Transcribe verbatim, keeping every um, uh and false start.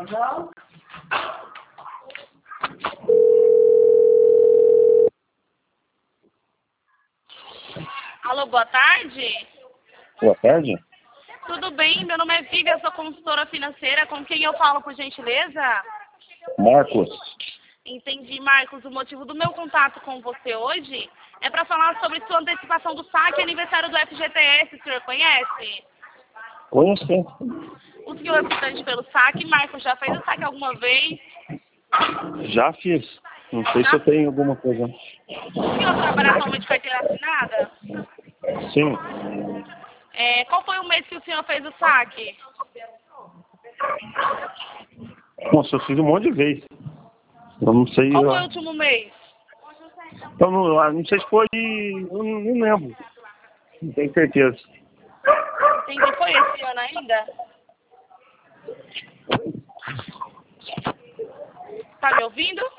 Alô, boa tarde. Boa tarde. Tudo bem? Meu nome é Vivian, sou consultora financeira. Com quem eu falo, por gentileza? Marcos. Entendi, Marcos. O motivo do meu contato com você hoje é para falar sobre sua antecipação do saque e aniversário do F G T S. O senhor conhece? Conheço. O senhor é optante pelo saque. Marcos, já fez o saque alguma vez? Já fiz. Não sei Já? se eu tenho alguma coisa. O senhor trabalha atualmente de carteira assinada? Sim. É, qual foi o mês que o senhor fez o saque? Nossa, eu fiz um monte de vezes. Eu não sei. Qual Eu, foi o último mês? eu não, eu não sei se foi. Eu não, não lembro. Não tenho certeza. Entendi. Foi esse ano ainda? Tá me ouvindo?